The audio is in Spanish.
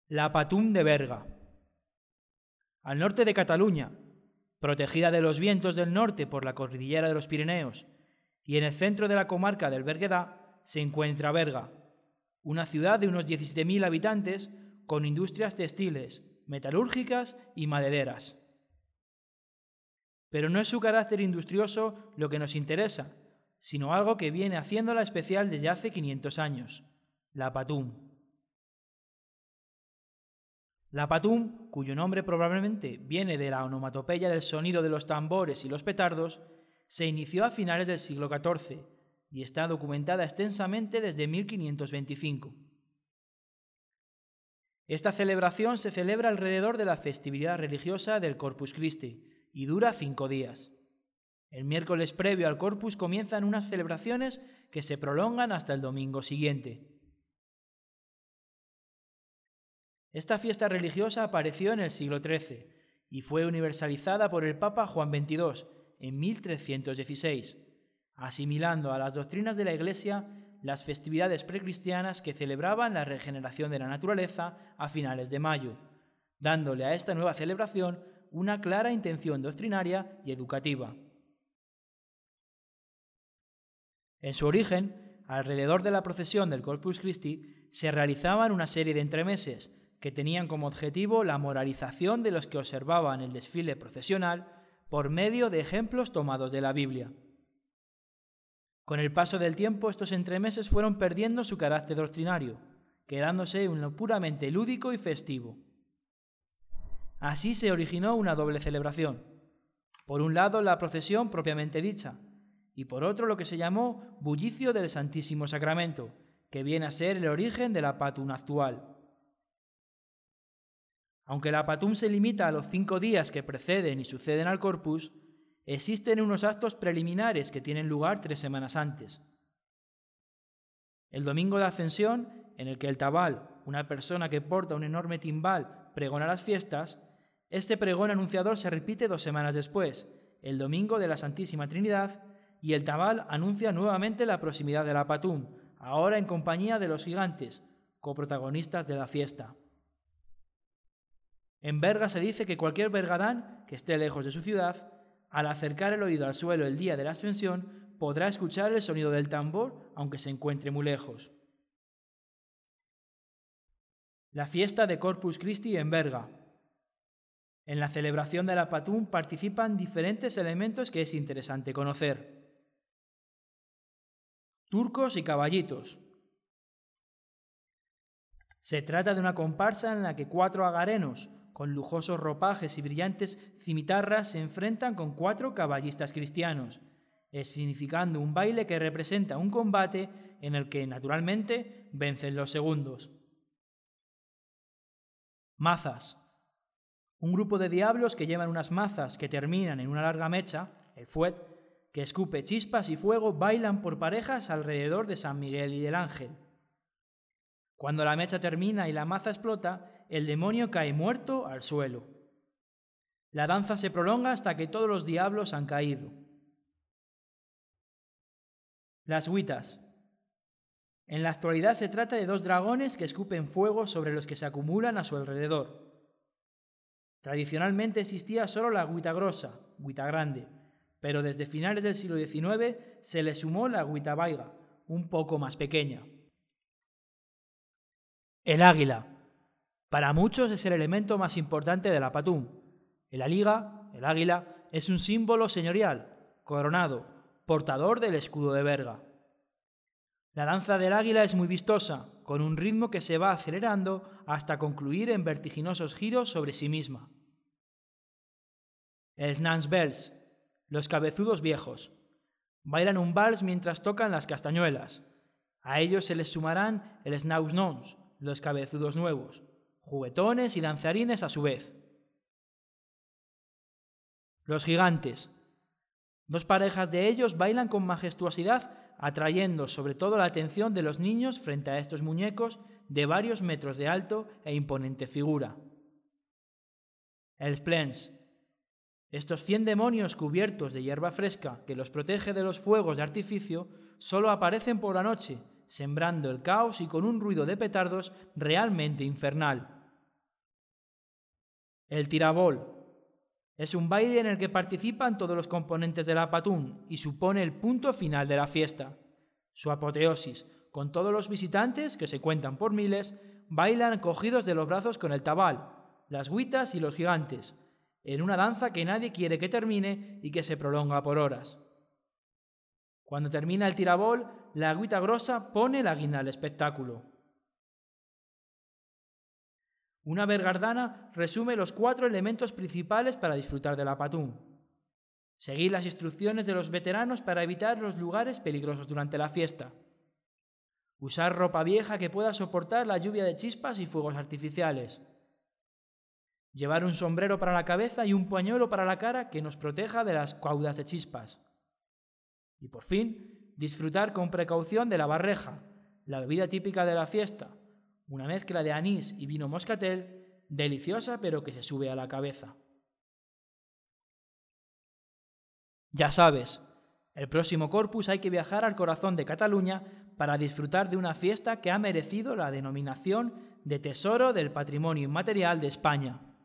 La Patum de Berga. Al norte de Cataluña, protegida de los vientos del norte por la cordillera de los Pirineos, y en el centro de la comarca del Berguedá, se encuentra Berga, una ciudad de unos 17.000 habitantes con industrias textiles, metalúrgicas y madereras. Pero no es su carácter industrioso lo que nos interesa, sino algo que viene haciéndola especial desde hace 500 años, la Patum. La Patum, cuyo nombre probablemente viene de la onomatopeya del sonido de los tambores y los petardos, se inició a finales del siglo XIV y está documentada extensamente desde 1525. Esta celebración se celebra alrededor de la festividad religiosa del Corpus Christi y dura 5 días. El miércoles previo al Corpus comienzan unas celebraciones que se prolongan hasta el domingo siguiente. Esta fiesta religiosa apareció en el siglo XIII y fue universalizada por el Papa Juan XXII en 1316, asimilando a las doctrinas de la Iglesia las festividades precristianas que celebraban la regeneración de la naturaleza a finales de mayo, dándole a esta nueva celebración una clara intención doctrinaria y educativa. En su origen, alrededor de la procesión del Corpus Christi, se realizaban una serie de entremeses que tenían como objetivo la moralización de los que observaban el desfile procesional por medio de ejemplos tomados de la Biblia. Con el paso del tiempo, estos entremeses fueron perdiendo su carácter doctrinario, quedándose en lo puramente lúdico y festivo. Así se originó una doble celebración. Por un lado, la procesión propiamente dicha, y por otro lo que se llamó bullicio del Santísimo Sacramento, que viene a ser el origen de la Patum actual. Aunque la Patum se limita a los 5 días que preceden y suceden al Corpus, existen unos actos preliminares que tienen lugar 3 semanas antes. El domingo de Ascensión, en el que el tabal, una persona que porta un enorme timbal, pregona las fiestas, este pregón anunciador se repite 2 semanas después, el domingo de la Santísima Trinidad, y el tabal anuncia nuevamente la proximidad de la Patum, ahora en compañía de los gigantes, coprotagonistas de la fiesta. En Berga se dice que cualquier bergadán que esté lejos de su ciudad, al acercar el oído al suelo el día de la Ascensión, podrá escuchar el sonido del tambor, aunque se encuentre muy lejos. La fiesta de Corpus Christi en Berga. En la celebración de la Patum participan diferentes elementos que es interesante conocer. Turcos y caballitos. Se trata de una comparsa en la que 4 agarenos, con lujosos ropajes y brillantes cimitarras, se enfrentan con 4 caballistas cristianos, escenificando un baile que representa un combate en el que, naturalmente, vencen los segundos. Mazas. Un grupo de diablos que llevan unas mazas que terminan en una larga mecha, el fuet, que escupe chispas y fuego, bailan por parejas alrededor de San Miguel y del Ángel. Cuando la mecha termina y la maza explota, el demonio cae muerto al suelo. La danza se prolonga hasta que todos los diablos han caído. Las huitas. En la actualidad se trata de 2 dragones que escupen fuego sobre los que se acumulan a su alrededor. Tradicionalmente existía solo la huita grosa, huita grande, pero desde finales del siglo XIX se le sumó la huita vaiga, un poco más pequeña. El águila. Para muchos es el elemento más importante de la Patum. El águila, es un símbolo señorial, coronado, portador del escudo de Berga. La danza del águila es muy vistosa, con un ritmo que se va acelerando hasta concluir en vertiginosos giros sobre sí misma. Els nans vells, los cabezudos viejos. Bailan un vals mientras tocan las castañuelas. A ellos se les sumarán els naus nous, los cabezudos nuevos, juguetones y danzarines a su vez. Los gigantes. 2 parejas de ellos bailan con majestuosidad, atrayendo sobre todo la atención de los niños frente a estos muñecos de varios metros de alto e imponente figura. Els plens. Estos 100 demonios cubiertos de hierba fresca que los protege de los fuegos de artificio solo aparecen por la noche, sembrando el caos y con un ruido de petardos realmente infernal. El tirabol es un baile en el que participan todos los componentes de la Patum y supone el punto final de la fiesta. Su apoteosis, con todos los visitantes, que se cuentan por miles, bailan cogidos de los brazos con el tabal, las güitas y los gigantes, en una danza que nadie quiere que termine y que se prolonga por horas. Cuando termina el tirabol, la güita grosa pone la guinda al espectáculo. Una bergardana resume los 4 elementos principales para disfrutar de la Patum. Seguir las instrucciones de los veteranos para evitar los lugares peligrosos durante la fiesta. Usar ropa vieja que pueda soportar la lluvia de chispas y fuegos artificiales. Llevar un sombrero para la cabeza y un pañuelo para la cara que nos proteja de las caudas de chispas. Y por fin, disfrutar con precaución de la barreja, la bebida típica de la fiesta, una mezcla de anís y vino moscatel, deliciosa pero que se sube a la cabeza. Ya sabes, el próximo Corpus hay que viajar al corazón de Cataluña para disfrutar de una fiesta que ha merecido la denominación de Tesoro del Patrimonio Inmaterial de España.